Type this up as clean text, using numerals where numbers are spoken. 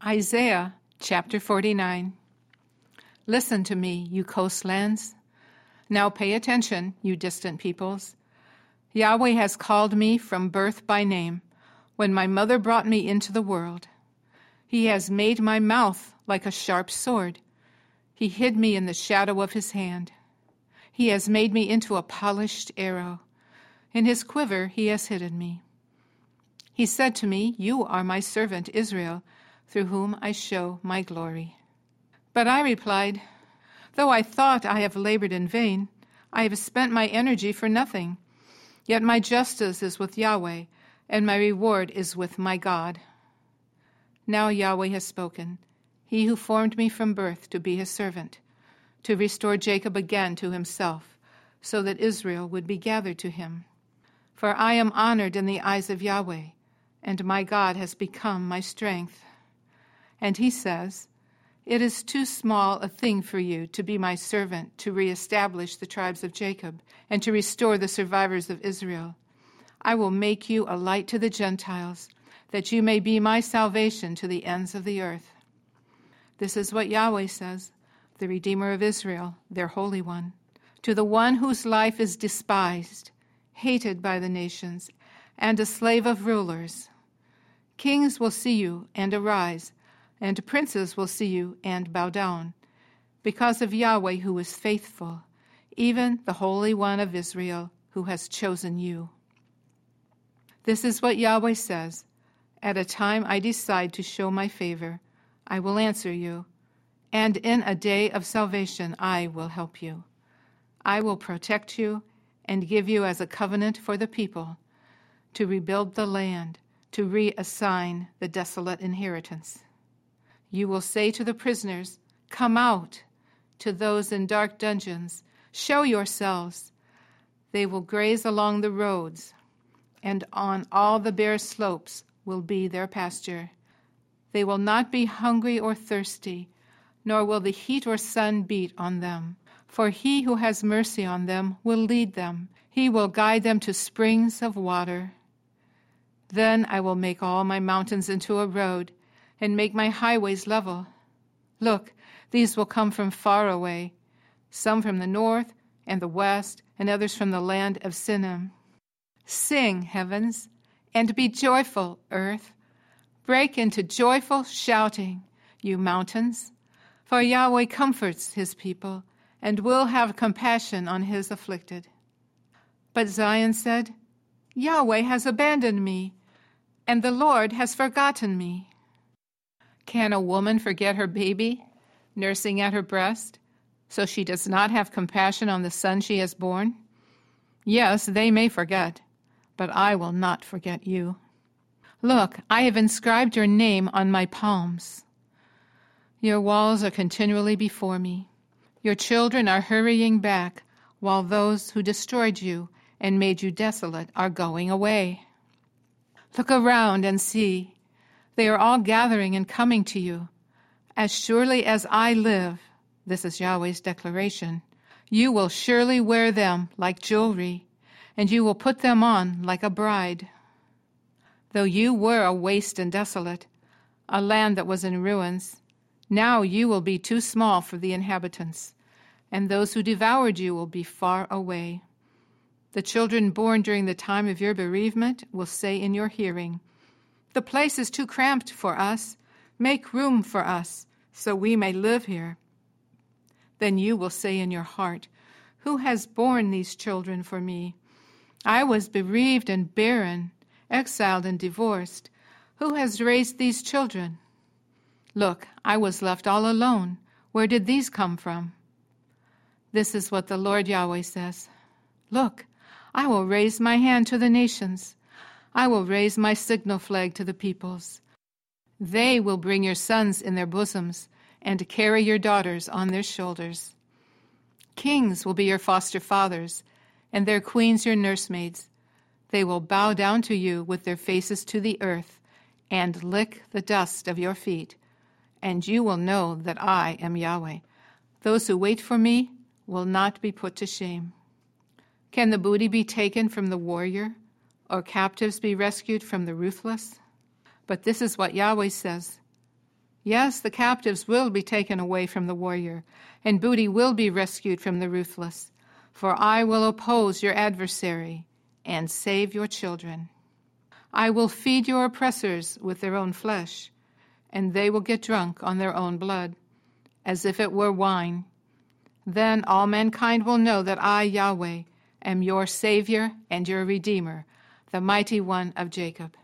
Isaiah chapter 49. Listen to me, you coastlands. Now pay attention, you distant peoples. Yahweh has called me from birth by name, when my mother brought me into the world. He has made my mouth like a sharp sword. He hid me in the shadow of his hand. He has made me into a polished arrow. In his quiver he has hidden me. He said to me, "You are my servant Israel, through whom I show my glory." But I replied, "Though I thought I have labored in vain, I have spent my energy for nothing. Yet my justice is with Yahweh, and my reward is with my God." Now Yahweh has spoken, he who formed me from birth to be his servant, to restore Jacob again to himself, so that Israel would be gathered to him. For I am honored in the eyes of Yahweh, and my God has become my strength. And he says, "It is too small a thing for you to be my servant to reestablish the tribes of Jacob and to restore the survivors of Israel. I will make you a light to the Gentiles, that you may be my salvation to the ends of the earth." This is what Yahweh says, the Redeemer of Israel, their Holy One, to the one whose life is despised, hated by the nations, and a slave of rulers. Kings will see you and arise, and princes will see you and bow down, because of Yahweh who is faithful, even the Holy One of Israel who has chosen you. This is what Yahweh says, "At a time I decide to show my favor, I will answer you, and in a day of salvation I will help you. I will protect you and give you as a covenant for the people, to rebuild the land, to reassign the desolate inheritance. You will say to the prisoners, 'Come out,' to those in dark dungeons, 'Show yourselves.' They will graze along the roads, and on all the bare slopes will be their pasture. They will not be hungry or thirsty, nor will the heat or sun beat on them. For he who has mercy on them will lead them. He will guide them to springs of water. Then I will make all my mountains into a road, and make my highways level. Look, these will come from far away, some from the north and the west, and others from the land of Sinim. Sing, heavens, and be joyful, earth. Break into joyful shouting, you mountains. For Yahweh comforts his people, and will have compassion on his afflicted." But Zion said, "Yahweh has abandoned me, and the Lord has forgotten me." Can a woman forget her baby, nursing at her breast, so she does not have compassion on the son she has born? Yes, they may forget, but I will not forget you. Look, I have inscribed your name on my palms. Your walls are continually before me. Your children are hurrying back, while those who destroyed you and made you desolate are going away. Look around and see. They are all gathering and coming to you. As surely as I live, this is Yahweh's declaration, you will surely wear them like jewelry, and you will put them on like a bride. Though you were a waste and desolate, a land that was in ruins, now you will be too small for the inhabitants, and those who devoured you will be far away. The children born during the time of your bereavement will say in your hearing, "The place is too cramped for us. Make room for us, so we may live here." Then you will say in your heart, "Who has borne these children for me? I was bereaved and barren, exiled and divorced. Who has raised these children? Look, I was left all alone. Where did these come from?" This is what the Lord Yahweh says. "Look, I will raise my hand to the nations. I will raise my signal flag to the peoples. They will bring your sons in their bosoms and carry your daughters on their shoulders. Kings will be your foster fathers, and their queens your nursemaids. They will bow down to you with their faces to the earth and lick the dust of your feet, and you will know that I am Yahweh. Those who wait for me will not be put to shame. Can the booty be taken from the warrior, or captives be rescued from the ruthless? But this is what Yahweh says. Yes, the captives will be taken away from the warrior, and booty will be rescued from the ruthless. For I will oppose your adversary and save your children. I will feed your oppressors with their own flesh, and they will get drunk on their own blood, as if it were wine. Then all mankind will know that I, Yahweh, am your Savior and your Redeemer, the Mighty One of Jacob.